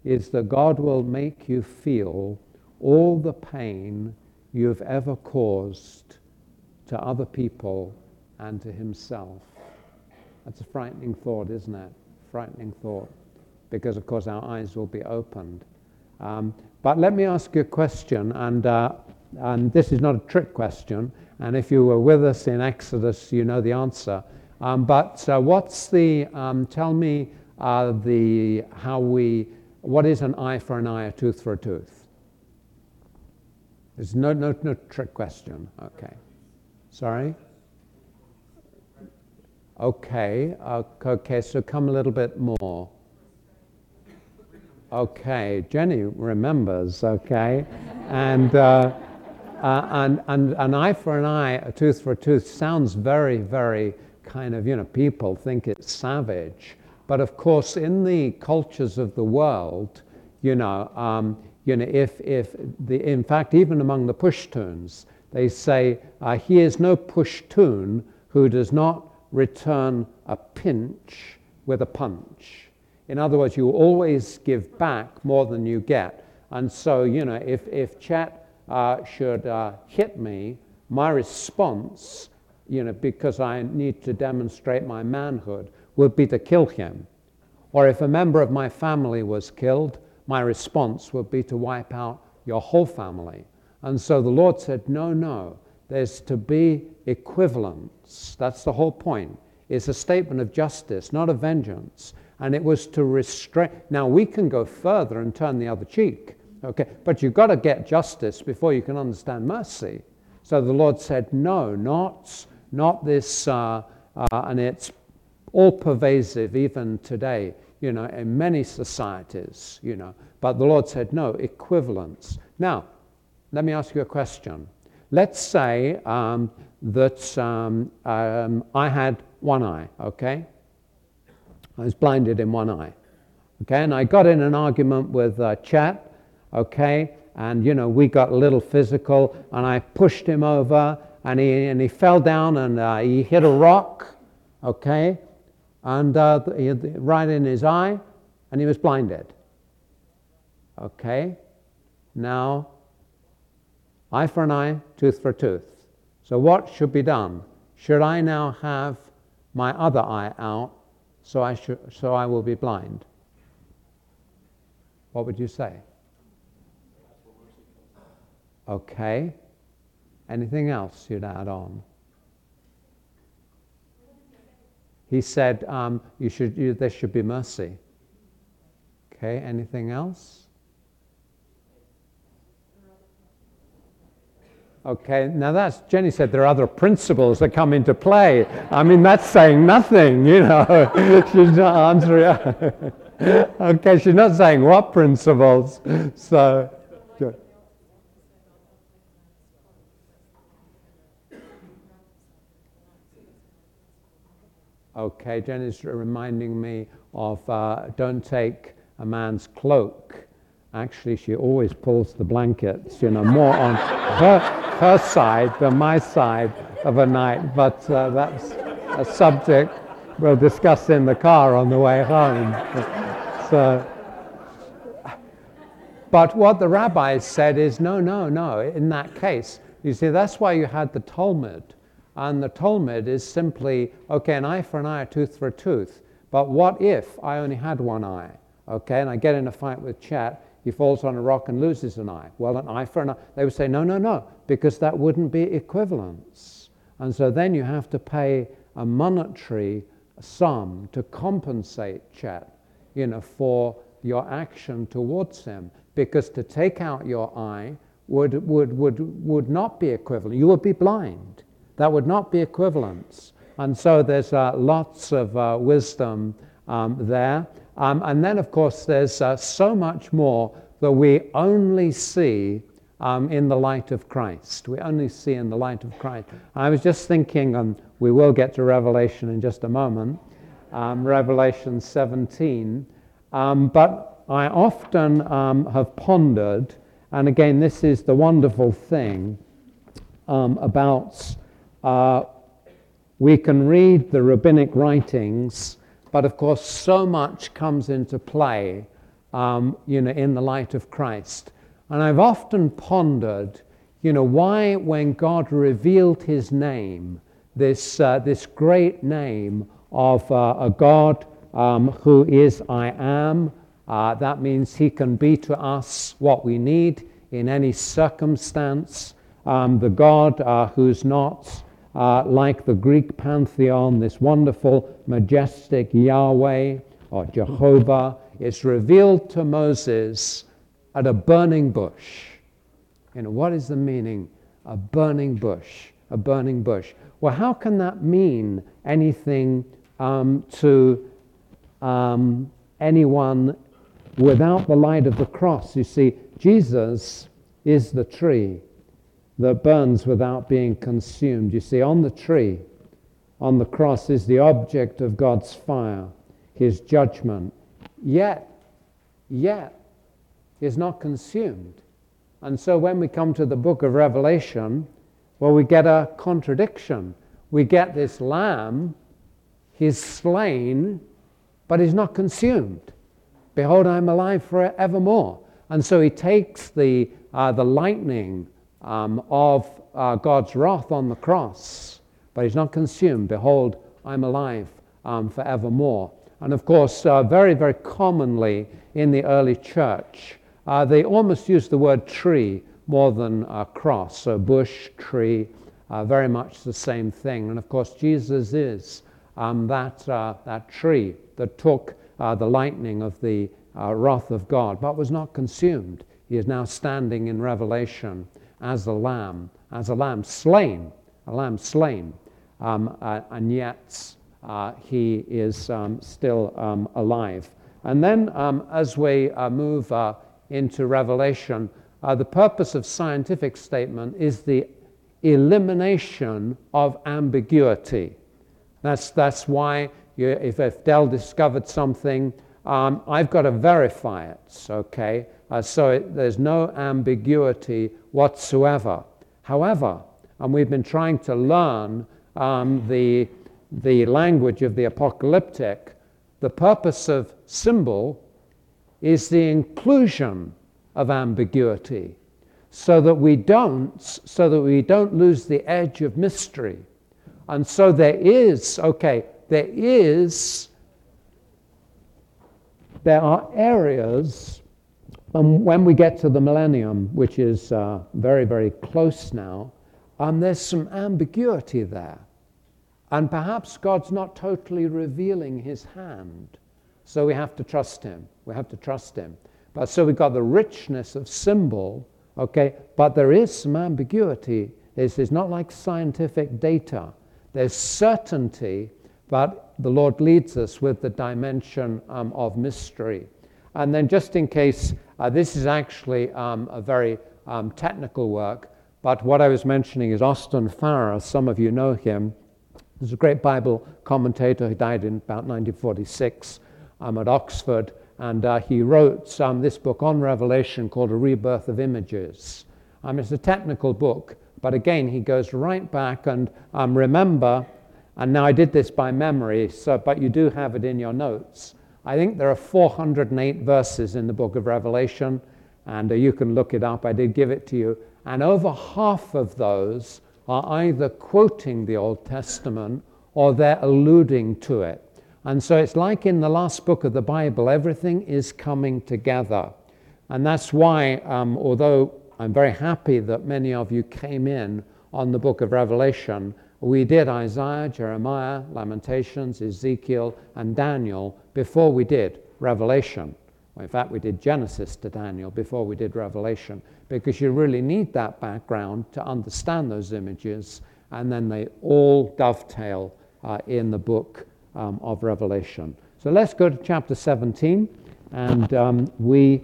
is that God will make you feel all the pain you've ever caused to other people and to himself. That's a frightening thought, isn't it? Frightening thought, because of course our eyes will be opened. But let me ask you a question, and this is not a trick question, and if you were with us in Exodus, you know the answer. What's the, tell me what is an eye for an eye, a tooth for a tooth? There's no trick question. Okay. Sorry? Okay, so come a little bit more. Okay, Jenny remembers, okay. And an eye for an eye, a tooth for a tooth if people think it's savage. But of course, in the cultures of the world, in fact, even among the Pashtuns, they say, he is no Pashtun who does not return a pinch with a punch. In other words, you always give back more than you get. And so, if Chet should hit me, my response, because I need to demonstrate my manhood, would be to kill him. Or if a member of my family was killed, my response would be to wipe out your whole family. And so the Lord said, no, there's to be equivalence. That's the whole point. It's a statement of justice, not of vengeance. And it was to restrain. Now, we can go further and turn the other cheek, okay? But you've got to get justice before you can understand mercy. So the Lord said, no, not this, and it's all pervasive even today, in many societies, But the Lord said, no, equivalence. Now, let me ask you a question. Let's say that I had one eye, okay? I was blinded in one eye, okay? And I got in an argument with Chet, okay? And, we got a little physical, and I pushed him over, and he fell down, and he hit a rock, okay? And right in his eye, and he was blinded. Okay? Now, eye for an eye, tooth for a tooth. So what should be done? Should I now have my other eye out so I will be blind? What would you say? Okay. Anything else you'd add on? He said there should be mercy. Okay, anything else? Okay, now Jenny said there are other principles that come into play. I mean, that's saying nothing, She's not answering. Okay, she's not saying what principles. So, good. Okay, Jenny's reminding me of don't take a man's cloak. Actually, she always pulls the blankets, more on her side than my side of a night. But that's a subject we'll discuss in the car on the way home. But what the rabbis said is, no, in that case. You see, that's why you had the Talmud. And the Talmud is simply, okay, an eye for an eye, a tooth for a tooth. But what if I only had one eye? Okay, and I get in a fight with Chet, he falls on a rock and loses an eye. Well, an eye for an eye. They would say, no, because that wouldn't be equivalence. And so then you have to pay a monetary sum to compensate Chet, for your action towards him. Because to take out your eye would not be equivalent. You would be blind. That would not be equivalence. And so there's lots of wisdom there. And then, of course, there's so much more that we only see in the light of Christ. We only see in the light of Christ. I was just thinking, and we will get to Revelation in just a moment, Revelation 17. But I often have pondered, and again, this is the wonderful thing about we can read the rabbinic writings, but of course so much comes into play in the light of Christ. And I've often pondered, why when God revealed his name, this great name of a God who is I am, that means he can be to us what we need in any circumstance. The God who's not like the Greek pantheon, this wonderful, majestic Yahweh or Jehovah, is revealed to Moses at a burning bush. What is the meaning? A burning bush, a burning bush. Well, how can that mean anything to anyone without the light of the cross? You see, Jesus is the tree that burns without being consumed. You see, on the tree, on the cross, is the object of God's fire, his judgment, yet is not consumed. And so when we come to the book of Revelation, well, we get a contradiction. We get this lamb, he's slain, but he's not consumed. Behold, I'm alive forevermore. And so he takes the lightning of God's wrath on the cross, but he's not consumed. Behold, I'm alive forevermore. And of course, very, very commonly in the early church, they almost use the word tree more than cross. So bush, tree, very much the same thing. And of course, Jesus is that tree that took the lightning of the wrath of God, but was not consumed. He is now standing in Revelation as a lamb slain, and yet he is still alive. And then as we move into Revelation, the purpose of scientific statement is the elimination of ambiguity. That's why if Dell discovered something, I've got to verify it, okay? So there's no ambiguity whatsoever. However, and we've been trying to learn the language of the apocalyptic, the purpose of symbol is the inclusion of ambiguity, so that we don't lose the edge of mystery. And so there are areas, when we get to the millennium, which is very, very close now, there's some ambiguity there. And perhaps God's not totally revealing his hand. So we have to trust him. But so we've got the richness of symbol, okay, but there is some ambiguity. It's not like scientific data. There's certainty, but the Lord leads us with the dimension of mystery. And then just in case, this is actually a very technical work, but what I was mentioning is Austin Farrer. Some of you know him. He's a great Bible commentator who died in about 1946 at Oxford, and he wrote this book on Revelation called A Rebirth of Images. It's a technical book, but again, he goes right back and remember, and now I did this by memory, but you do have it in your notes. I think there are 408 verses in the book of Revelation, and you can look it up. I did give it to you. And over half of those are either quoting the Old Testament or they're alluding to it. And so it's like in the last book of the Bible, everything is coming together. And that's why, although I'm very happy that many of you came in on the book of Revelation, we did Isaiah, Jeremiah, Lamentations, Ezekiel, and Daniel before we did Revelation. Well, in fact, we did Genesis to Daniel before we did Revelation, because you really need that background to understand those images, and then they all dovetail in the book of Revelation. So let's go to chapter 17, and we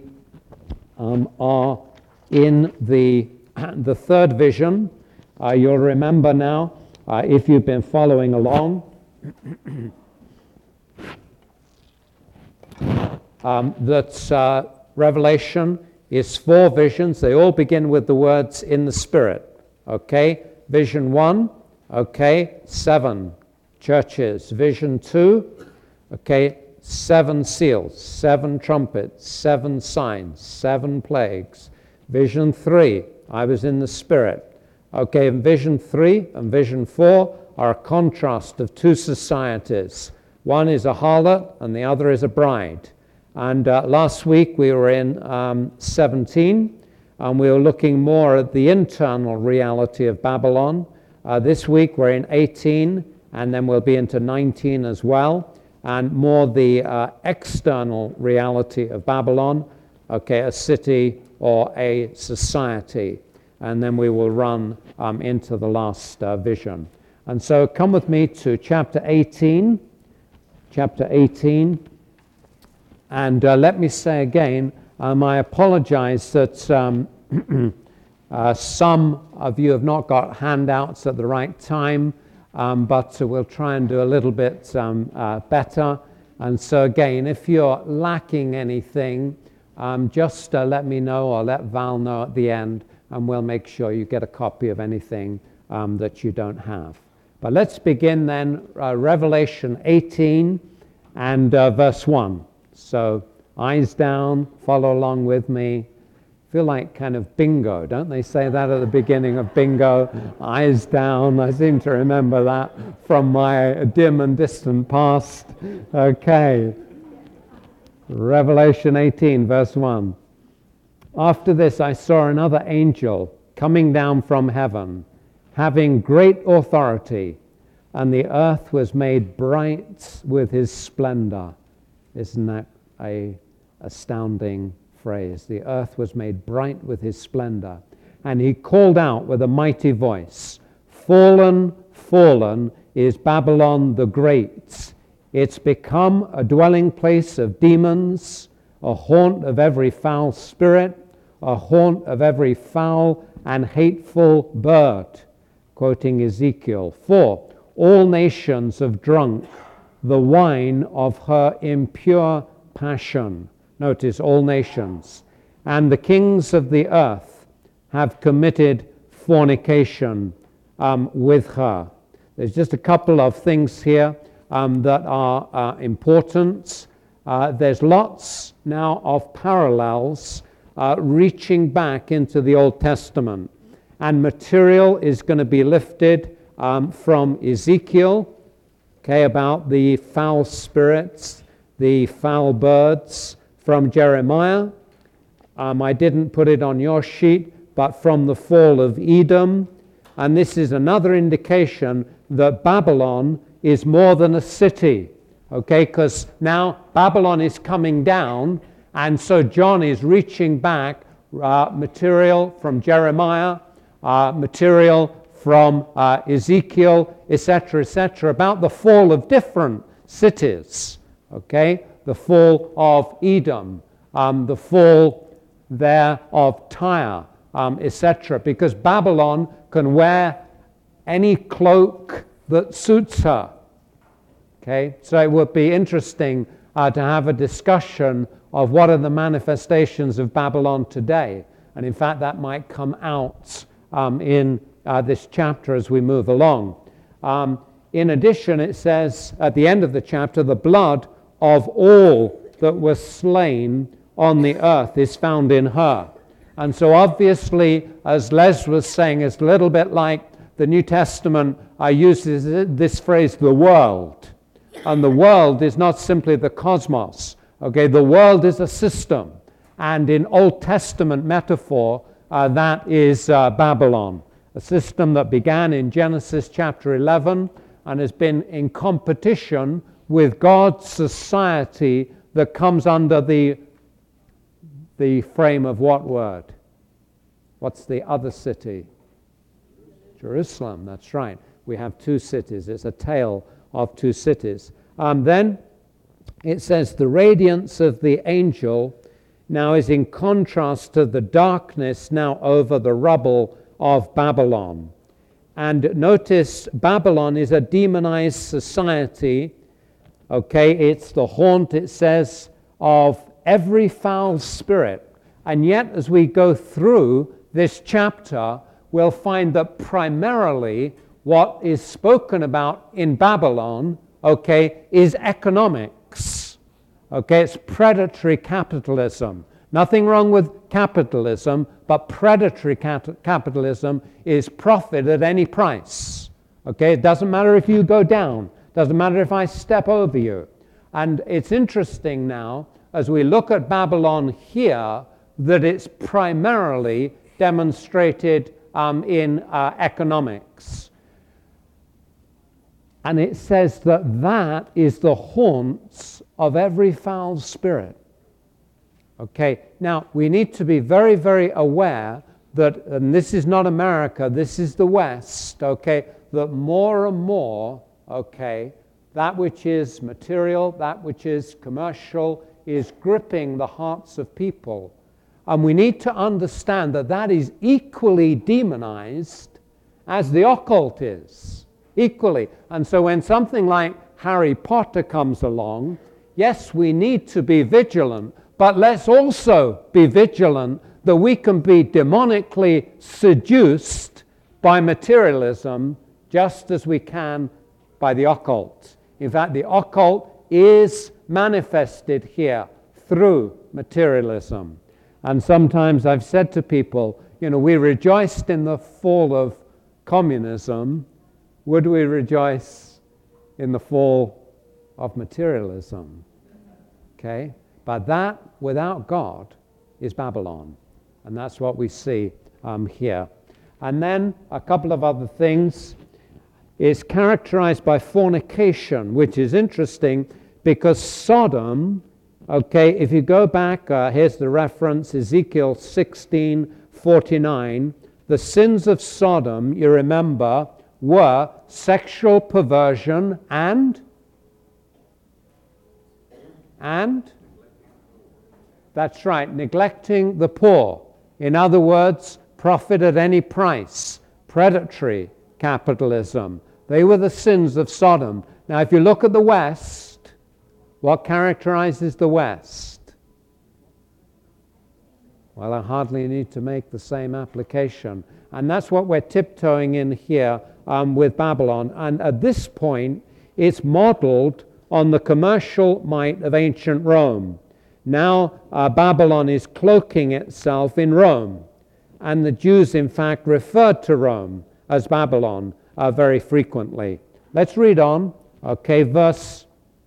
are in the third vision. You'll remember now, if you've been following along, that Revelation is 4 visions. They all begin with the words "in the Spirit." Okay, vision 1. Okay, 7 churches. Vision 2. Okay, 7 seals, 7 trumpets, 7 signs, 7 plagues. Vision 3, I was in the Spirit. Okay, and vision 3 and vision 4 are a contrast of 2 societies. One is a harlot and the other is a bride. And last week we were in 17, and we were looking more at the internal reality of Babylon. This week we're in 18, and then we'll be into 19 as well, and more the external reality of Babylon, okay, a city or a society. And then we will run into the last vision. And so come with me to chapter 18. Chapter 18. And let me say again, I apologize that some of you have not got handouts at the right time, but we'll try and do a little bit better. And so again, if you're lacking anything, just let me know or let Val know at the end, and we'll make sure you get a copy of anything that you don't have. But let's begin then, Revelation 18 and verse 1. So eyes down, follow along with me. Feel like kind of bingo, don't they say that at the beginning of bingo? Eyes down, I seem to remember that from my dim and distant past. Okay. Revelation 18, verse 1. After this I saw another angel coming down from heaven, having great authority, and the earth was made bright with his splendor. Isn't that an astounding phrase? The earth was made bright with his splendor. And he called out with a mighty voice, "Fallen, fallen is Babylon the Great. It's become a dwelling place of demons, a haunt of every foul spirit, a haunt of every foul and hateful bird." Quoting Ezekiel, "For all nations have drunk the wine of her impure passion." Notice, all nations. "And the kings of the earth have committed fornication with her." There's just a couple of things here that are important. There's lots now of parallels reaching back into the Old Testament. And material is going to be lifted from Ezekiel, okay, about the foul spirits, the foul birds, from Jeremiah. I didn't put it on your sheet, but from the fall of Edom. And this is another indication that Babylon is more than a city, okay, because now Babylon is coming down, and so John is reaching back material from Jeremiah, material from Ezekiel, etc., about the fall of different cities, okay? The fall of Edom, the fall there of Tyre, etc., because Babylon can wear any cloak that suits her, okay? So it would be interesting to have a discussion of what are the manifestations of Babylon today, and in fact that might come out in this chapter as we move along. In addition, it says at the end of the chapter, the blood of all that were slain on the earth is found in her. And so obviously, as Les was saying, it's a little bit like the New Testament uses this phrase, the world. And the world is not simply the cosmos. Okay, the world is a system. And in Old Testament metaphor, that is Babylon, a system that began in Genesis chapter 11 and has been in competition with God's society that comes under the frame of what word? What's the other city? Jerusalem, that's right. We have 2 cities. It's a tale of 2 cities. Then it says the radiance of the angel now is in contrast to the darkness now over the rubble of Babylon. And notice Babylon is a demonized society. Okay, it's the haunt, it says, of every foul spirit. And yet, as we go through this chapter, we'll find that primarily what is spoken about in Babylon, okay, is economics. Okay, it's predatory capitalism. Nothing wrong with capitalism, but predatory capitalism is profit at any price. Okay, it doesn't matter if you go down, doesn't matter if I step over you. And it's interesting now, as we look at Babylon here, that it's primarily demonstrated in economics. And it says that that is the haunts of every foul spirit. Okay, now we need to be very, very aware that, and this is not America, this is the West, okay, that more and more, okay, that which is material, that which is commercial, is gripping the hearts of people. And we need to understand that that is equally demonized as the occult is, equally. And so when something like Harry Potter comes along, yes, we need to be vigilant, but let's also be vigilant that we can be demonically seduced by materialism just as we can by the occult. In fact, the occult is manifested here through materialism. And sometimes I've said to people, you know, we rejoiced in the fall of communism. Would we rejoice in the fall of materialism? Okay? But that, without God, is Babylon. And that's what we see here. And then a couple of other things. It's characterized by fornication, which is interesting because Sodom, okay, if you go back, here's the reference, Ezekiel 16:49. The sins of Sodom, you remember, were sexual perversion and that's right, neglecting the poor. In other words, profit at any price, predatory capitalism. They were the sins of Sodom. Now, if you look at the West, what characterizes the West? Well, I hardly need to make the same application. And that's what we're tiptoeing in here with Babylon. And at this point, it's modeled on the commercial might of ancient Rome. Now Babylon is cloaking itself in Rome. And the Jews, in fact, referred to Rome as Babylon very frequently. Let's read on. Okay, verse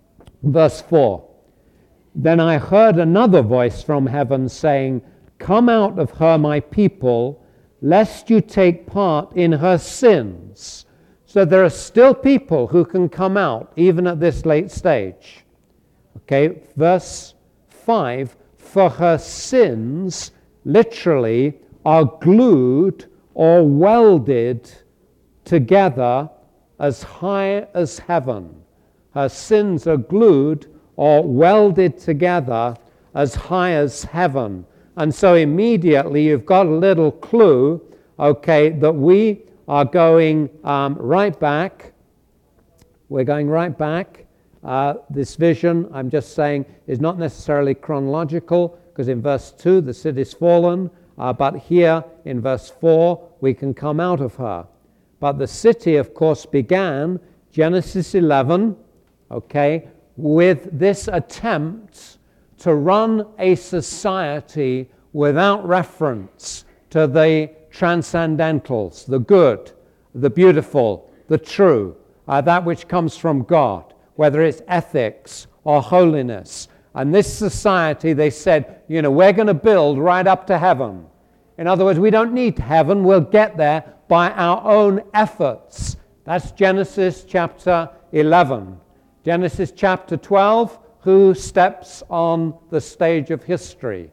4. Then I heard another voice from heaven saying, "Come out of her, my people, lest you take part in her sins." So there are still people who can come out even at this late stage. Okay, verse 5, for her sins literally are glued or welded together as high as heaven. Her sins are glued or welded together as high as heaven. And so immediately you've got a little clue, okay, that we are going right back. We're going right back. This vision, I'm just saying, is not necessarily chronological, because in verse 2 the city's fallen, but here in verse 4 we can come out of her. But the city, of course, began, Genesis 11, okay, with this attempt to run a society without reference to the transcendentals, the good, the beautiful, the true, that which comes from God, whether it's ethics or holiness. And this society, they said, you know, we're going to build right up to heaven. In other words, we don't need heaven, we'll get there by our own efforts. That's Genesis chapter 11. Genesis chapter 12, who steps on the stage of history?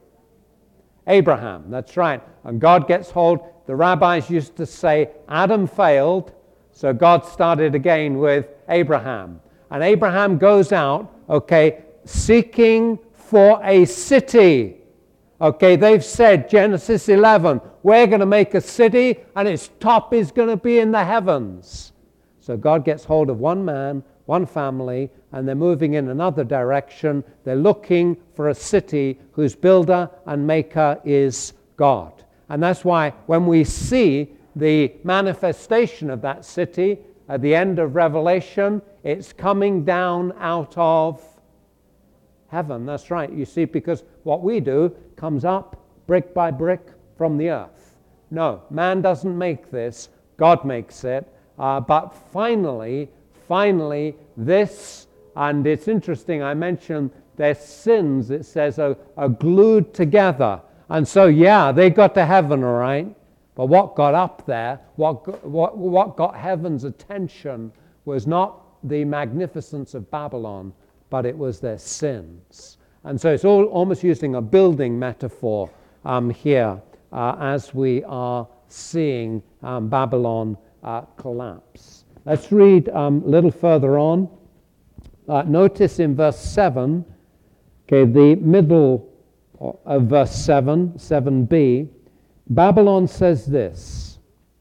Abraham, that's right. And God gets hold. The rabbis used to say Adam failed, so God started again with Abraham. And Abraham goes out, okay, seeking for a city. Okay, they've said, Genesis 11, we're going to make a city and its top is going to be in the heavens. So God gets hold of one man, one family, and they're moving in another direction. They're looking for a city whose builder and maker is God. And that's why when we see the manifestation of that city at the end of Revelation, it's coming down out of heaven. That's right. You see, because what we do comes up brick by brick from the earth. No, man doesn't make this. God makes it. But finally, this, and it's interesting, I mentioned their sins, it says, are glued together. And so, yeah, they got to heaven, all right? But what got up there, what got heaven's attention was not the magnificence of Babylon, but it was their sins. And so it's almost using a building metaphor here as we are seeing Babylon collapse. Let's read a little further on. Notice in verse 7, okay, the middle of verse 7b, Babylon says this: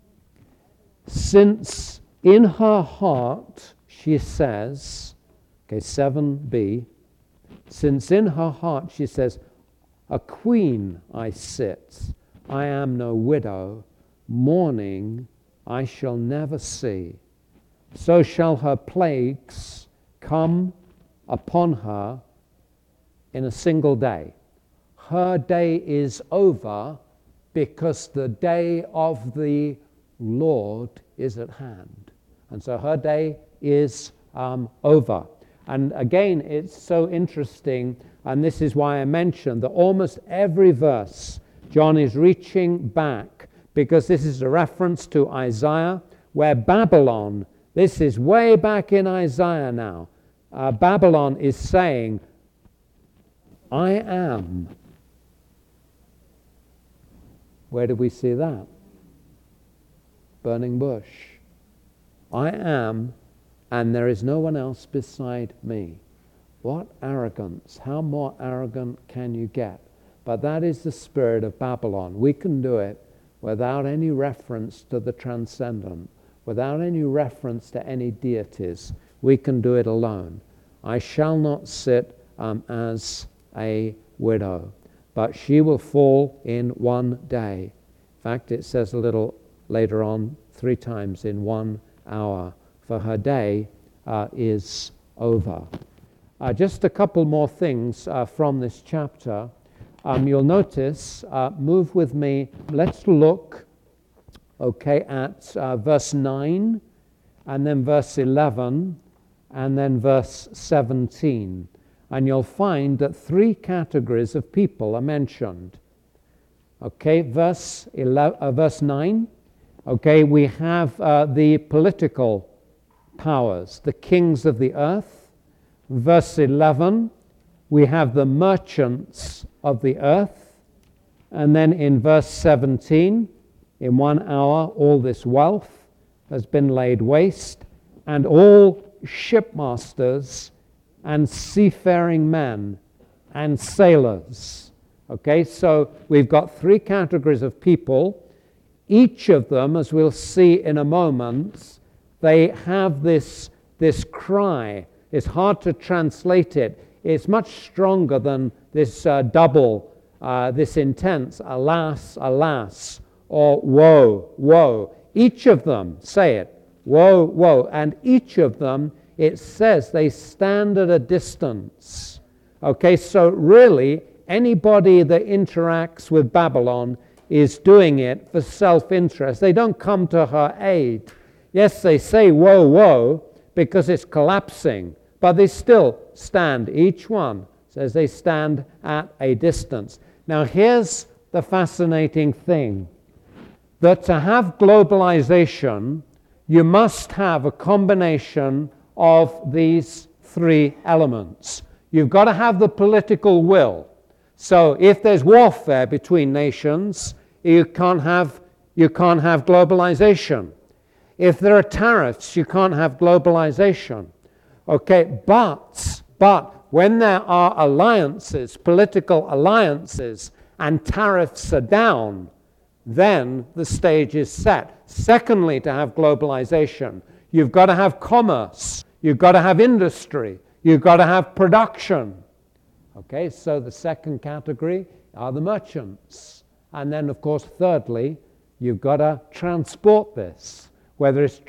since in her heart, she says, okay, 7b, since in her heart, she says, a queen I sit, I am no widow, mourning I shall never see. So shall her plagues come upon her in a single day. Her day is over because the day of the Lord is at hand. And so her day is over. And again, it's so interesting, and this is why I mentioned that almost every verse, John is reaching back, because this is a reference to Isaiah, where Babylon, this is way back in Isaiah now, Babylon is saying, I am. Where do we see that? Burning bush. I am, and there is no one else beside me. What arrogance! How more arrogant can you get? But that is the spirit of Babylon. We can do it without any reference to the transcendent, without any reference to any deities. We can do it alone. I shall not sit as a widow, but she will fall in one day. In fact, it says a little later on, 3 times, in 1 hour, for her day is over. Just a couple more things from this chapter. You'll notice, move with me, let's look, okay, at verse 9, and then verse 11, and then verse 17. And you'll find that 3 categories of people are mentioned. Okay, verse 9, okay, we have the political powers, the kings of the earth. Verse 11, we have the merchants of the earth. And then in verse 17, in 1 hour, all this wealth has been laid waste, and all shipmasters and seafaring men and sailors. Okay, so we've got 3 categories of people. Each of them, as we'll see in a moment, they have this cry. It's hard to translate it. It's much stronger than this double, this intense, alas, alas, or woe, woe. Each of them, say it, woe, woe. And each of them, it says they stand at a distance. Okay, so really, anybody that interacts with Babylon is doing it for self-interest. They don't come to her aid. Yes, they say woe, woe, because it's collapsing, but they still stand. Each one says they stand at a distance. Now, here's the fascinating thing, that to have globalization, you must have a combination of these 3 elements. You've got to have the political will. So if there's warfare between nations, you can't have globalization. If there are tariffs, you can't have globalization. Okay, but when there are alliances, political alliances, and tariffs are down, then the stage is set. Secondly, to have globalization, you've got to have commerce, you've got to have industry, you've got to have production. Okay, so the second category are the merchants. And then, of course, thirdly, you've got to transport this, whether it's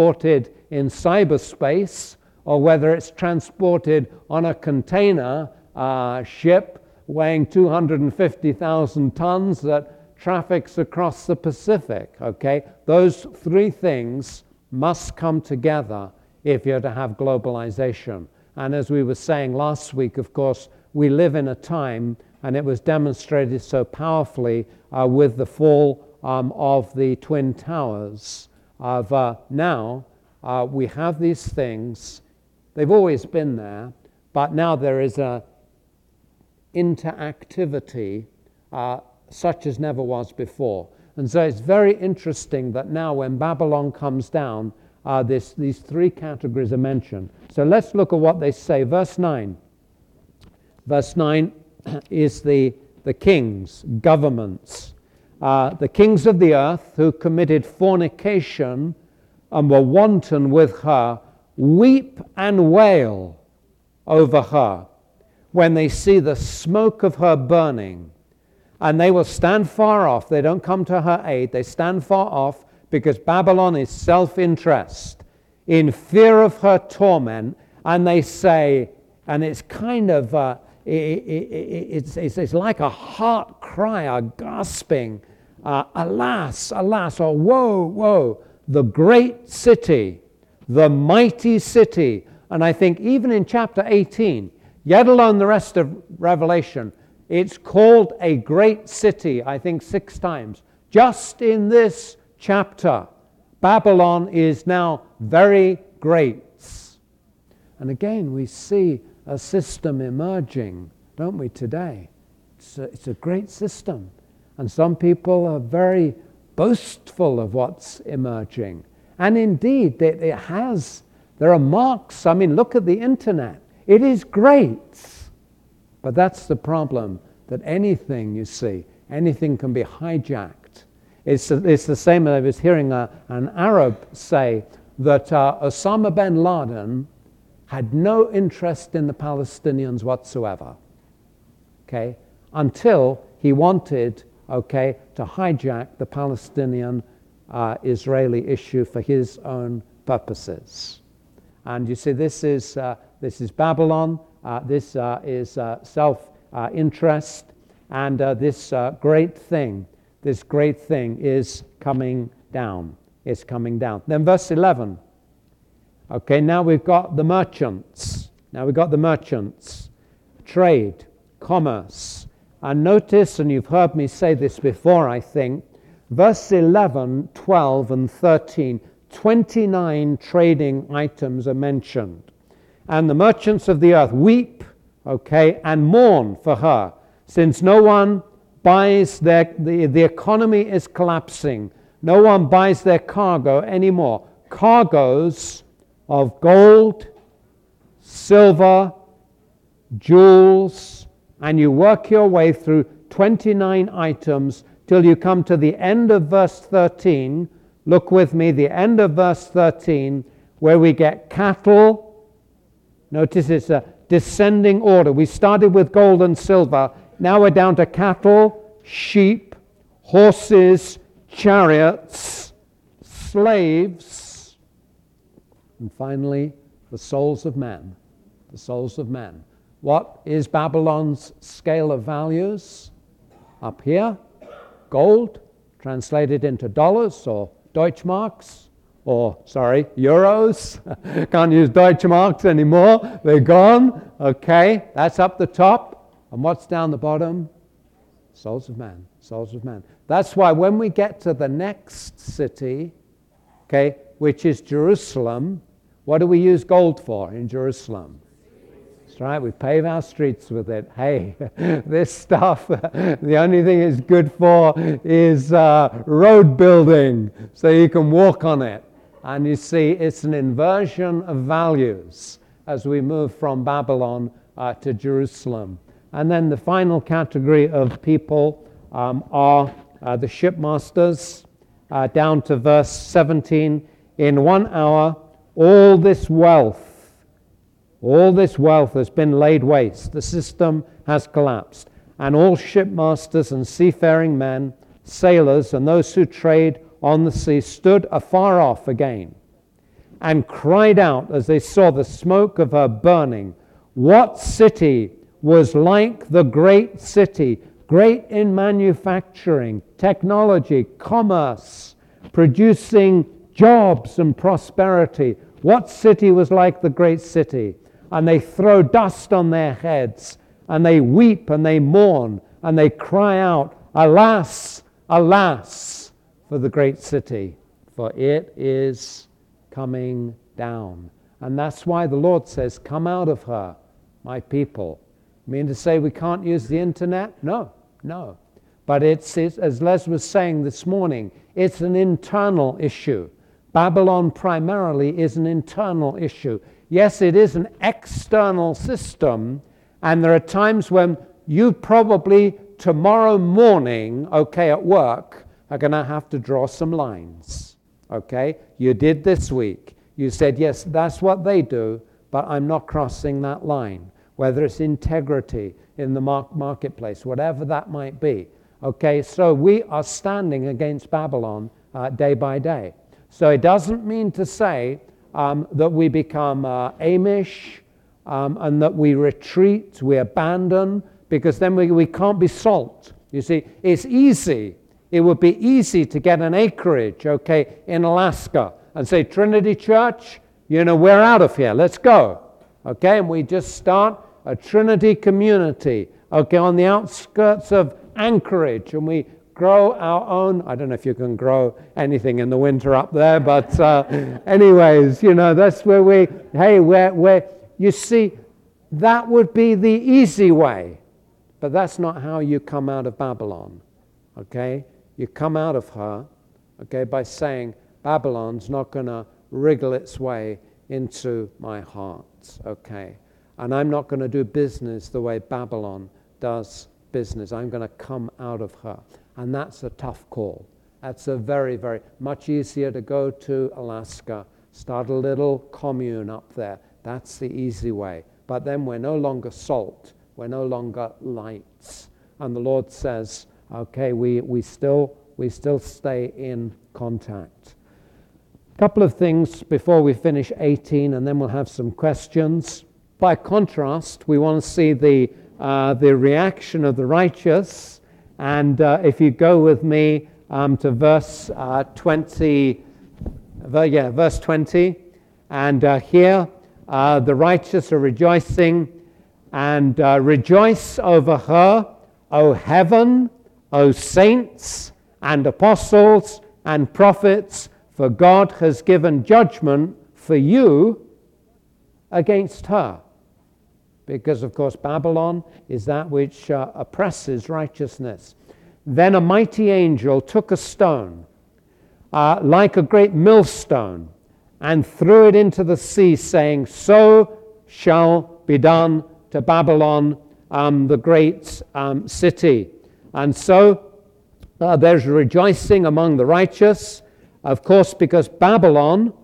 transported in cyberspace or whether it's transported on a container ship weighing 250,000 tons that traffics across the Pacific, okay? Those three things must come together if you're to have globalization. And as we were saying last week, of course, we live in a time, and it was demonstrated so powerfully with the fall of the Twin Towers, of now we have these things. They've always been there, but now there is a interactivity such as never was before. And so it's very interesting that now when Babylon comes down, these three categories are mentioned. So let's look at what they say. Verse 9. Verse 9 is the kings, governments. The kings of the earth who committed fornication and were wanton with her weep and wail over her when they see the smoke of her burning. And they will stand far off. They don't come to her aid. They stand far off because Babylon is self-interest, in fear of her torment. And they say, and it's kind of, it's like a heart cry, a gasping, alas, alas, or woe, woe, the great city, the mighty city. And I think even in chapter 18, yet alone the rest of Revelation, it's called a great city, I think 6 times. Just in this chapter, Babylon is now very great. And again, we see a system emerging, don't we, today? It's a great system. And some people are very boastful of what's emerging. And indeed, there are marks. I mean, look at the internet. It is great. But that's the problem, that anything, you see, anything can be hijacked. It's the same. I was hearing an Arab say that Osama bin Laden had no interest in the Palestinians whatsoever, okay, until he wanted, okay, to hijack the Palestinian-Israeli issue for his own purposes. And you see, this is Babylon. This is self-interest, and this great thing is coming down. It's coming down. Then verse 11. Okay, now we've got the merchants. Trade, commerce. And notice, and you've heard me say this before, I think, verse 11, 12, and 13, 29 trading items are mentioned. And the merchants of the earth weep, okay, and mourn for her, since no one buys the economy is collapsing. No one buys their cargo anymore. Cargoes of gold, silver, jewels, and you work your way through 29 items till you come to the end of verse 13. Look with me, the end of verse 13, where we get cattle. Notice it's a descending order. We started with gold and silver. Now we're down to cattle, sheep, horses, chariots, slaves, and finally, the souls of man. The souls of man. What is Babylon's scale of values? Up here, gold, translated into dollars or Deutschmarks, euros. Can't use Deutschmarks anymore. They're gone. Okay, that's up the top. And what's down the bottom? Souls of man. Souls of man. That's why when we get to the next city, okay, which is Jerusalem, what do we use gold for in Jerusalem? That's right, we pave our streets with it. Hey, this stuff, the only thing it's good for is road building, so you can walk on it. And you see, it's an inversion of values as we move from Babylon to Jerusalem. And then the final category of people are the shipmasters, down to verse 17. In 1 hour, all this wealth has been laid waste. The system has collapsed. And all shipmasters and seafaring men, sailors, and those who trade on the sea stood afar off again and cried out as they saw the smoke of her burning, "What city was like the great city, great in manufacturing, technology, commerce, producing jobs and prosperity. What city was like the great city? And they throw dust on their heads, and they weep and they mourn, and they cry out, alas, alas, for the great city, for it is coming down. And that's why the Lord says, come out of her, my people. Mean to say we can't use the internet? No. But it's as Les was saying this morning, it's an internal issue. Babylon primarily is an internal issue. Yes, it is an external system, and there are times when you probably tomorrow morning, at work, are going to have to draw some lines. You did this week. You said, yes, that's what they do, but I'm not crossing that line. Whether it's integrity in the marketplace, whatever that might be. So we are standing against Babylon day by day. So it doesn't mean to say that we become Amish and that we retreat, we abandon, because then we can't be salt. You see, it's easy. It would be easy to get an acreage, in Alaska and say, Trinity Church, we're out of here, let's go. And we just start a Trinity community, on the outskirts of Anchorage, and we grow our own. I don't know if you can grow anything in the winter up there, but anyways, that's where you see, that would be the easy way. But that's not how you come out of Babylon, You come out of her, by saying, Babylon's not going to wriggle its way into my heart, And I'm not going to do business the way Babylon does business. I'm going to come out of her. And that's a tough call. That's a very, very much easier to go to Alaska, start a little commune up there. That's the easy way. But then we're no longer salt. We're no longer lights. And the Lord says, we still stay in contact. A couple of things before we finish 18, and then we'll have some questions. By contrast, we want to see the reaction of the righteous. And if you go with me to verse 20, verse 20, and here the righteous are rejoicing, and rejoice over her, O heaven, O saints, and apostles, and prophets, for God has given judgment for you against her. Because, of course, Babylon is that which oppresses righteousness. Then a mighty angel took a stone, like a great millstone, and threw it into the sea, saying, so shall be done to Babylon, the great city. And so there's rejoicing among the righteous, of course, because Babylon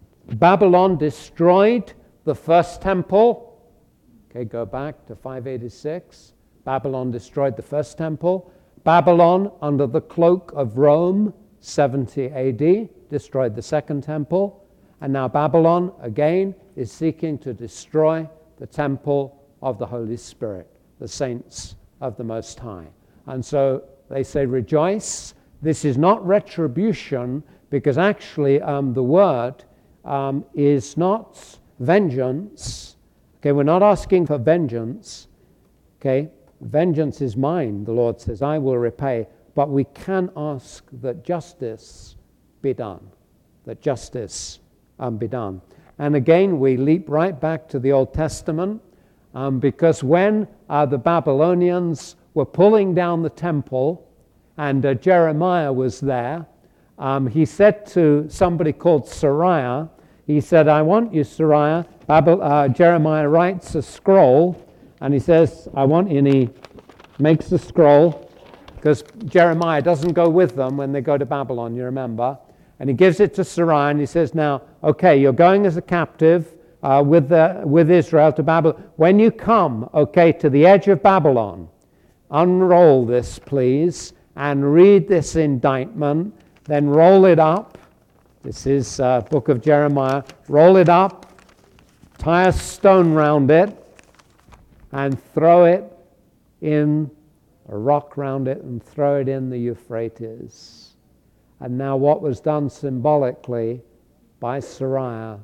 destroyed the first temple. Go back to 586. Babylon destroyed the first temple. Babylon, under the cloak of Rome, 70 AD, destroyed the second temple. And now Babylon, again, is seeking to destroy the temple of the Holy Spirit, the saints of the Most High. And so they say, rejoice. This is not retribution, because actually the word is not vengeance. We're not asking for vengeance. Vengeance is mine, the Lord says, I will repay. But we can ask that justice be done. That justice be done. And again, we leap right back to the Old Testament, because when the Babylonians were pulling down the temple, and Jeremiah was there, he said to somebody called Sariah, he said, I want you, Sariah. Jeremiah writes a scroll, and he says, I want you, and he makes a scroll, because Jeremiah doesn't go with them when they go to Babylon, you remember. And he gives it to Sariah, and he says, now, you're going as a captive with Israel to Babylon. When you come, to the edge of Babylon, unroll this, please, and read this indictment, then roll it up. This is book of Jeremiah. Roll it up, tie a stone round it, and throw it in a rock round it and throw it in the Euphrates. And now what was done symbolically by Sariah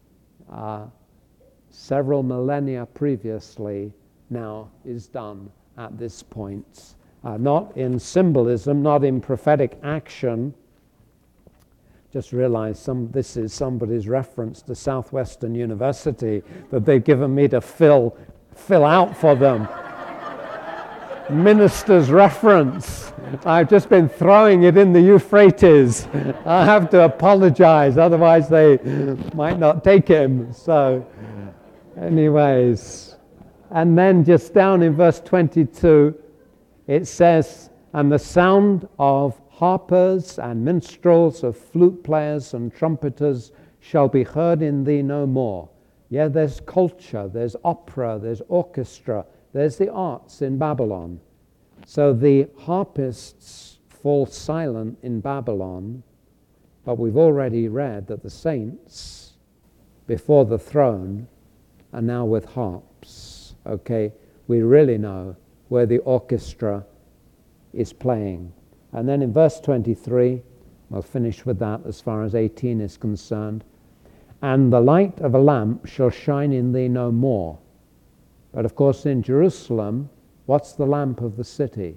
several millennia previously now is done at this point. Not in symbolism, not in prophetic action. Just realized this is somebody's reference to Southwestern University that they've given me to fill out for them. Minister's reference. I've just been throwing it in the Euphrates. I have to apologize, otherwise they might not take him. So, anyways. And then just down in verse 22, it says, and the sound of harpers and minstrels, of flute players and trumpeters shall be heard in thee no more. Yeah, there's culture, there's opera, there's orchestra, there's the arts in Babylon. So the harpists fall silent in Babylon, but we've already read that the saints before the throne are now with harps. Okay, we really know where the orchestra is playing. And then in verse 23, we'll finish with that as far as 18 is concerned. And the light of a lamp shall shine in thee no more. But of course in Jerusalem, what's the lamp of the city?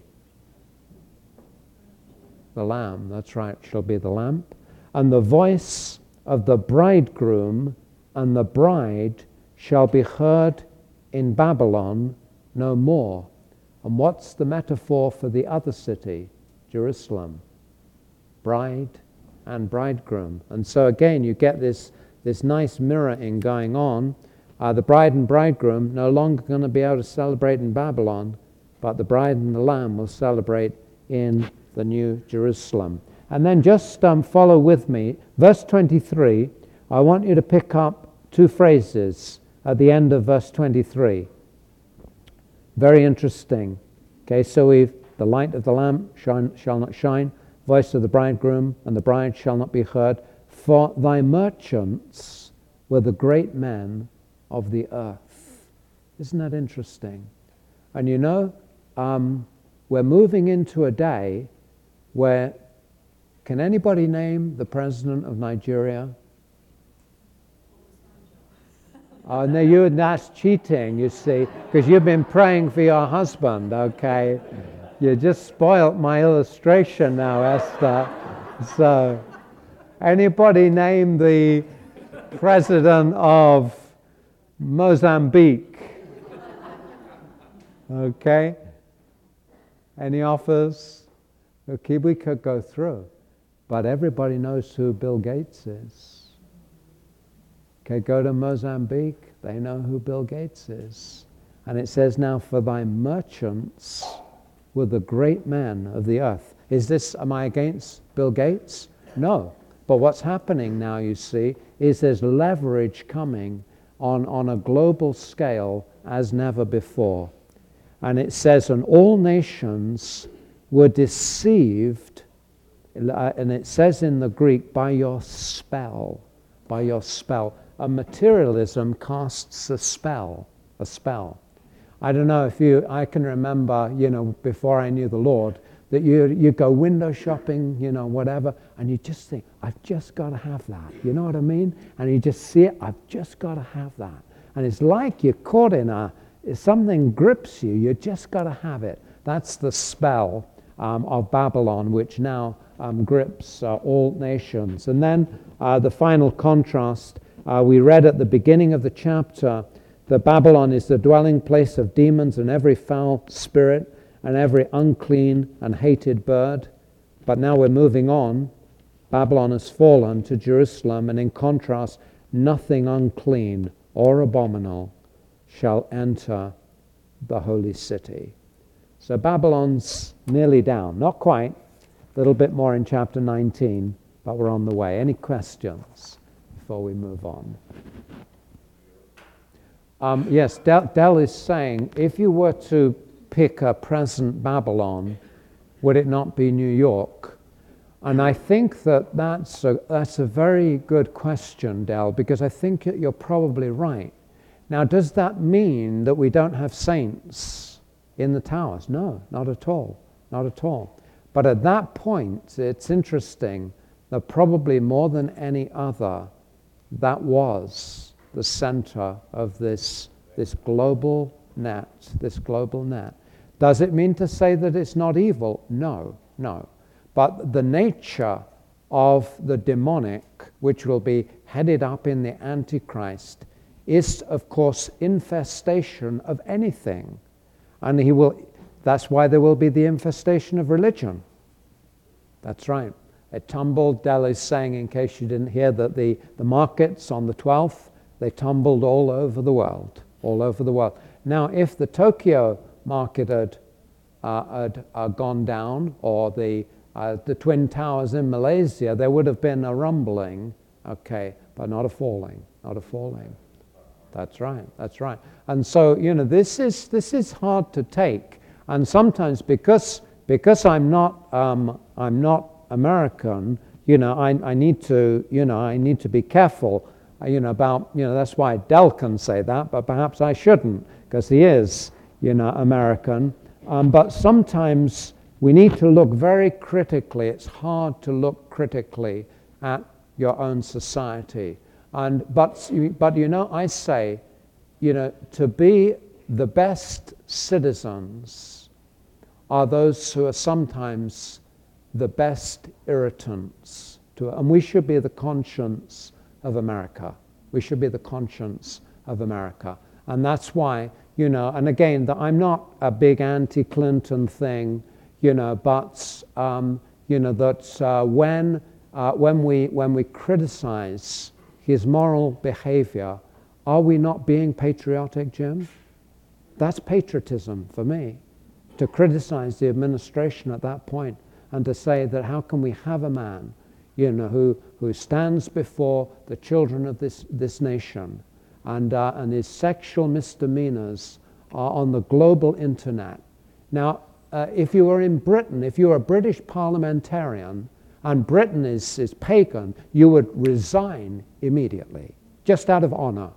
The Lamb, that's right, shall be the lamp. And the voice of the bridegroom and the bride shall be heard in Babylon no more. And what's the metaphor for the other city? Jerusalem. Bride and bridegroom. And so again, you get this nice mirroring going on. The bride and bridegroom no longer going to be able to celebrate in Babylon, but the bride and the lamb will celebrate in the New Jerusalem. And then just follow with me. Verse 23, I want you to pick up two phrases at the end of verse 23. Very interesting. Okay, so the light of the lamp shall not shine, voice of the bridegroom and the bride shall not be heard, for thy merchants were the great men of the earth. Isn't that interesting? And you know, we're moving into a day where, can anybody name the president of Nigeria? Oh, no, that's cheating, you see, because you've been praying for your husband, okay? You just spoilt my illustration now, Esther. So, anybody name the president of Mozambique? Okay. Any offers? Okay, we could go through, but everybody knows who Bill Gates is. Okay, go to Mozambique, they know who Bill Gates is. And it says now, for thy merchants were the great men of the earth. Am I against Bill Gates? No. But what's happening now, you see, is there's leverage coming on a global scale as never before. And it says, and all nations were deceived, and it says in the Greek, by your spell. By your spell. And materialism casts a spell. I don't know if I can remember, before I knew the Lord, that you go window shopping, whatever, and you just think, I've just got to have that. You know what I mean? And you just see it, I've just got to have that. And it's like you're caught in something grips you, you just got to have it. That's the spell of Babylon, which now grips all nations. And then the final contrast, we read at the beginning of the chapter that Babylon is the dwelling place of demons and every foul spirit and every unclean and hated bird. But now we're moving on. Babylon has fallen to Jerusalem, and in contrast, nothing unclean or abominable shall enter the holy city. So Babylon's nearly down. Not quite. A little bit more in chapter 19, but we're on the way. Any questions before we move on? Yes, Del is saying, if you were to pick a present Babylon, would it not be New York? And I think that's a very good question, Del, because I think you're probably right. Now, does that mean that we don't have saints in the towers? No, not at all, not at all. But at that point, it's interesting that probably more than any other, that was the center of this global net, this global net. Does it mean to say that it's not evil? No, no. But the nature of the demonic, which will be headed up in the Antichrist, is, of course, infestation of anything. And that's why there will be the infestation of religion. That's right. It tumbled, Del is saying, in case you didn't hear, that the markets on the 12th, they tumbled all over the world, all over the world. Now, if the Tokyo market had gone down, or the Twin Towers in Malaysia, there would have been a rumbling, okay, but not a falling, not a falling. That's right, that's right. And so, this is hard to take. And sometimes because I'm not American, I need to be careful, about, that's why Del can say that, but perhaps I shouldn't, because he is, American. But sometimes we need to look very critically. It's hard to look critically at your own society. But I say, to be the best citizens are those who are sometimes the best irritants. And we should be the conscience of America. We should be the conscience of America. And that's why, and again, that I'm not a big anti-Clinton thing, but that when we criticize his moral behavior, are we not being patriotic, Jim? That's patriotism for me, to criticize the administration at that point and to say that how can we have a man, who stands before the children of this nation, and his sexual misdemeanors are on the global internet. Now, if you were in Britain, if you were a British parliamentarian, and Britain is pagan, you would resign immediately, just out of honor,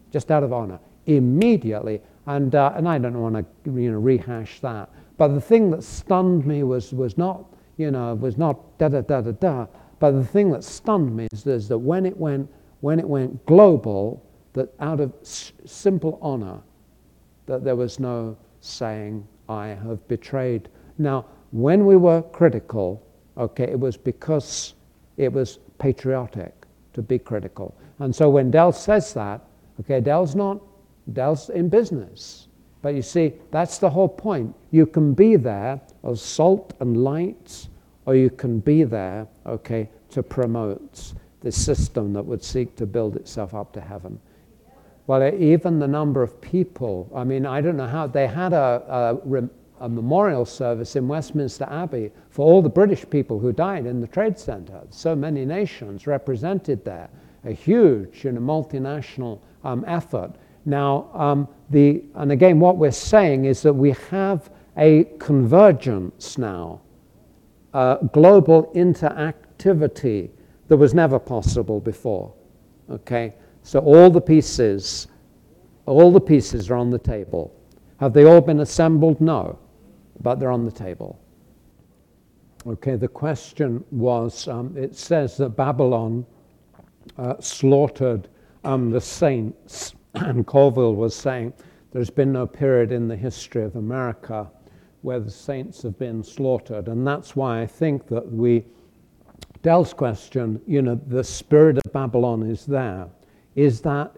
immediately. And I don't want to rehash that. But the thing that stunned me was not da-da-da-da-da. But the thing that stunned me is that when it went global, that out of simple honor, that there was no saying, I have betrayed. Now, when we were critical, okay, it was because it was patriotic to be critical. And so when Del says that, okay, Del's in business. But you see, that's the whole point. You can be there as salt and light, or you can be there, okay, to promote the system that would seek to build itself up to heaven. Well, even the number of people, I mean, I don't know how, they had a memorial service in Westminster Abbey for all the British people who died in the Trade Center. So many nations represented there, a huge multinational effort. Now, and again, what we're saying is that we have a convergence now, global interactivity that was never possible before. Okay, so all the pieces are on the table. Have they all been assembled? No, but they're on the table. Okay, the question was, it says that Babylon slaughtered the saints, and Colville was saying there's been no period in the history of America where the saints have been slaughtered, and that's why I think that Del's question, the spirit of Babylon is there. Is that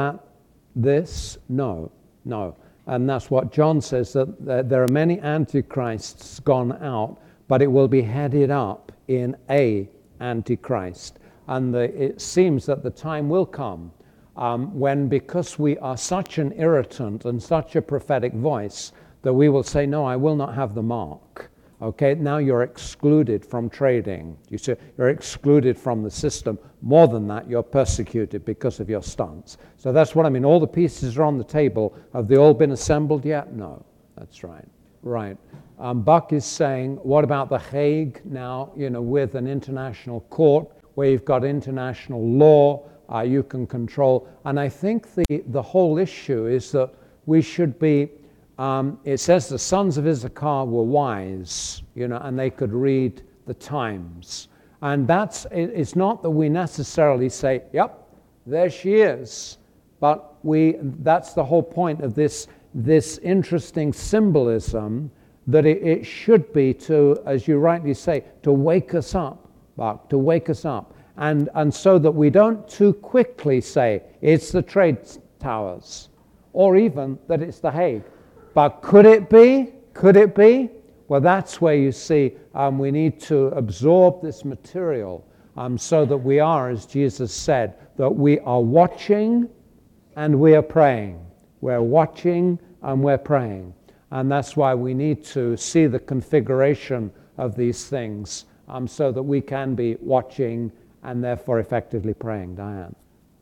this? No. And that's what John says, that there are many antichrists gone out, but it will be headed up in a antichrist. And it seems that the time will come when, because we are such an irritant and such a prophetic voice, that we will say, no, I will not have the mark. Okay, now you're excluded from trading. You see, you're excluded from the system. More than that, you're persecuted because of your stance. So that's what I mean. All the pieces are on the table. Have they all been assembled yet? No. That's right. Right. Buck is saying, what about The Hague now, with an international court where you've got international law, you can control. And I think the whole issue is that we should be, it says the sons of Issachar were wise, and they could read the times. And it's not that we necessarily say, yep, there she is. But that's the whole point of this interesting symbolism, that it should be to, as you rightly say, to wake us up, Buck, to wake us up. And so that we don't too quickly say, it's the trade towers, or even that it's The Hague. But could it be? Could it be? Well, that's where you see we need to absorb this material so that we are, as Jesus said, that we are watching and we are praying. We're watching and we're praying. And that's why we need to see the configuration of these things so that we can be watching and therefore effectively praying. Diane.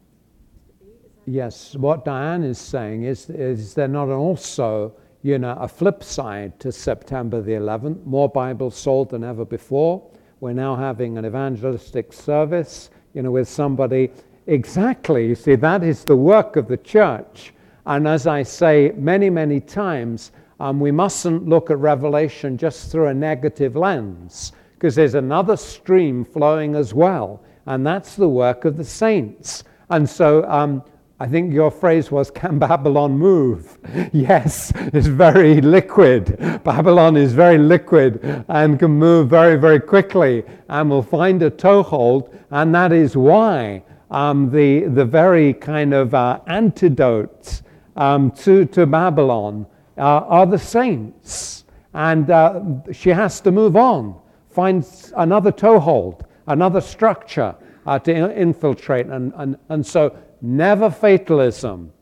Yes, what Diane is saying is there not also, a flip side to September the 11th, more Bibles sold than ever before. We're now having an evangelistic service, with somebody. Exactly, you see, that is the work of the church. And as I say many, many times, we mustn't look at Revelation just through a negative lens, because there's another stream flowing as well, and that's the work of the saints. And so I think your phrase was, can Babylon move? Yes, it's very liquid. Babylon is very liquid and can move very, very quickly and will find a toehold, and that is why the very kind of antidote to Babylon are the saints. And she has to move on, find another toehold, another structure to infiltrate. And so never fatalism,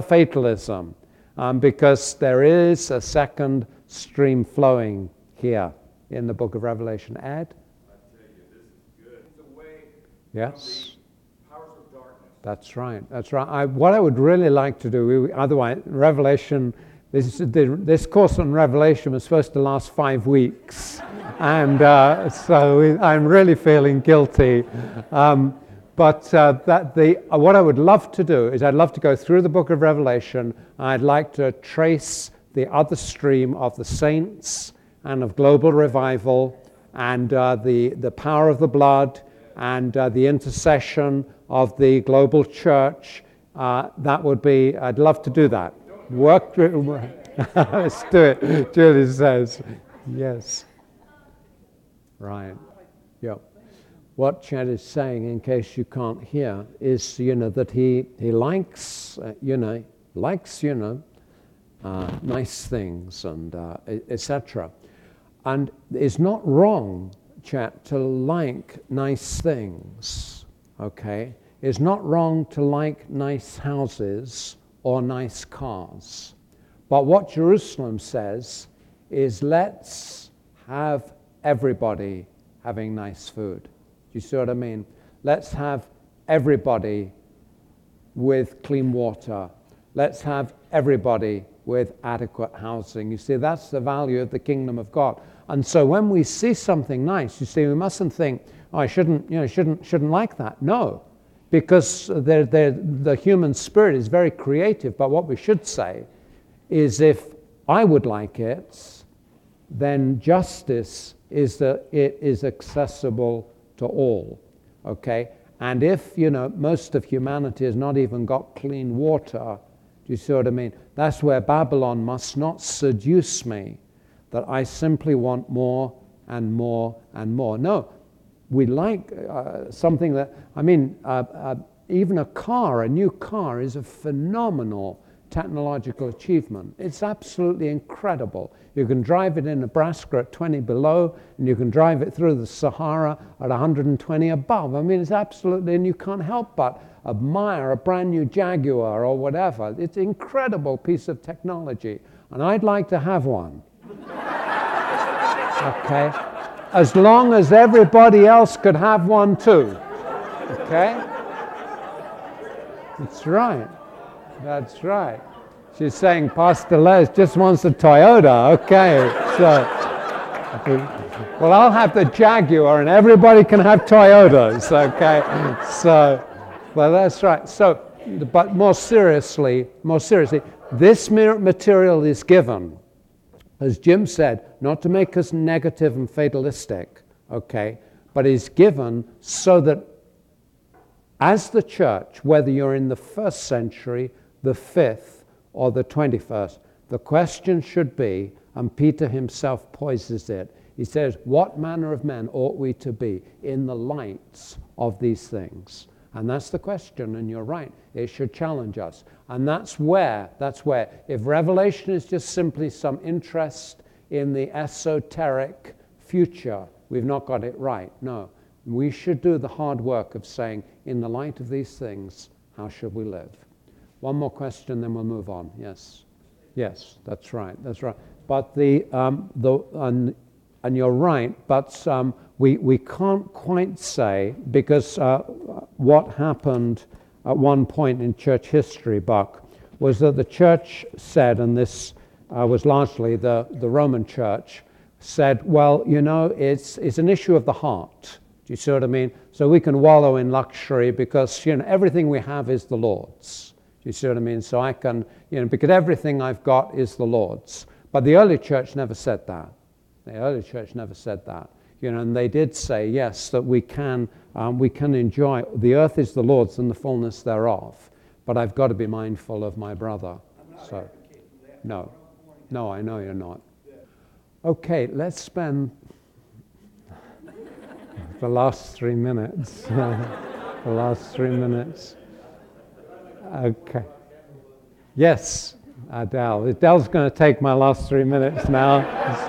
because there is a second stream flowing here in the book of Revelation. Ed? I tell you, this is good. It's away Yes. from the powers of darkness. That's right. What I would really like to do, otherwise, Revelation, this course on Revelation was supposed to last 5 weeks. And so I'm really feeling guilty. But what I would love to do is I'd love to go through the book of Revelation. I'd like to trace the other stream of the saints and of global revival and the power of the blood and the intercession of the global church. That would be, I'd love to do that. Work through it. Let's do it. Julie says, yes. Right. Yep. What Chad is saying, in case you can't hear, is that he likes nice things and etc. And it's not wrong, Chad, to like nice things. Okay, it's not wrong to like nice houses or nice cars. But what Jerusalem says is, let's have everybody having nice food. Do you see what I mean? Let's have everybody with clean water. Let's have everybody with adequate housing. You see, that's the value of the kingdom of God. And so when we see something nice, you see, we mustn't think, oh, I shouldn't like that. No, because the human spirit is very creative. But what we should say is, if I would like it, then justice is that it is accessible to all, okay? And if, most of humanity has not even got clean water, do you see what I mean? That's where Babylon must not seduce me, that I simply want more and more and more. No, we like something that, even a new car is a phenomenal technological achievement. It's absolutely incredible. You can drive it in Nebraska at 20 below, and you can drive it through the Sahara at 120 above. It's absolutely, and you can't help but admire a brand new Jaguar or whatever. It's an incredible piece of technology, and I'd like to have one. Okay? As long as everybody else could have one too. Okay? That's right. That's right. She's saying Pastor Les just wants a Toyota. Okay, so, well, I'll have the Jaguar and everybody can have Toyotas, okay? So, Well, that's right. So, but more seriously, this material is given, as Jim said, not to make us negative and fatalistic, okay, but is given so that as the church, whether you're in the 1st century, the 5th, or the 21st, the question should be, and Peter himself poises it, he says, what manner of men ought we to be in the lights of these things? And that's the question, and you're right, it should challenge us. And that's where, if Revelation is just simply some interest in the esoteric future, we've not got it right. No, we should do the hard work of saying, in the light of these things, how should we live? One more question, then we'll move on. Yes, that's right. But and you're right, but we can't quite say, because what happened at one point in church history, Buck, was that the church said, and this was largely the Roman church, said, well, it's an issue of the heart. Do you see what I mean? So we can wallow in luxury because, everything we have is the Lord's. Do you see what I mean? So I can, because everything I've got is the Lord's. But the early church never said that. And they did say, yes, that we can enjoy, the earth is the Lord's and the fullness thereof, but I've got to be mindful of my brother. So, no, I know you're not. Okay, let's spend the last 3 minutes. Okay. Yes, Adele. Adele's going to take my last 3 minutes now.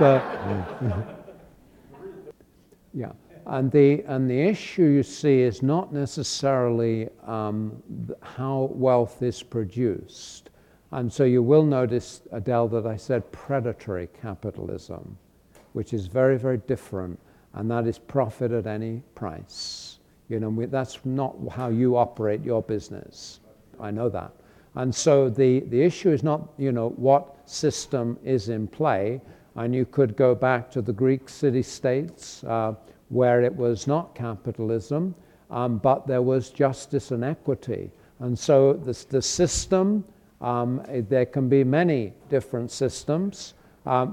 Yeah, and the issue, you see, is not necessarily how wealth is produced. And so you will notice, Adele, that I said predatory capitalism, which is very, very different, and that is profit at any price. That's not how you operate your business. I know that. And so the issue is not, what system is in play. And you could go back to the Greek city-states where it was not capitalism, but there was justice and equity. And so the system, there can be many different systems. But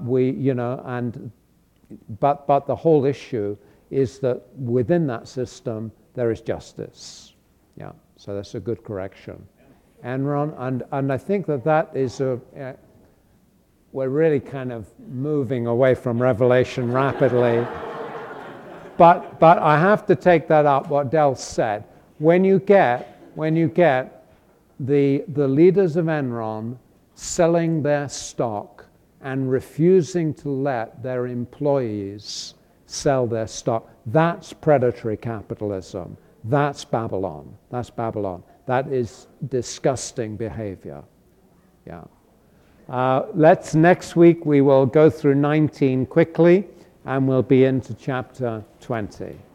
the whole issue is that within that system there is justice. Yeah, so that's a good correction. Enron, and I think that is we're really kind of moving away from Revelation rapidly. But I have to take that up, what Del said. When you get the leaders of Enron selling their stock and refusing to let their employees sell their stock, that's predatory capitalism. That's Babylon. That is disgusting behavior. Yeah. Next week we will go through 19 quickly, and we'll be into chapter 20.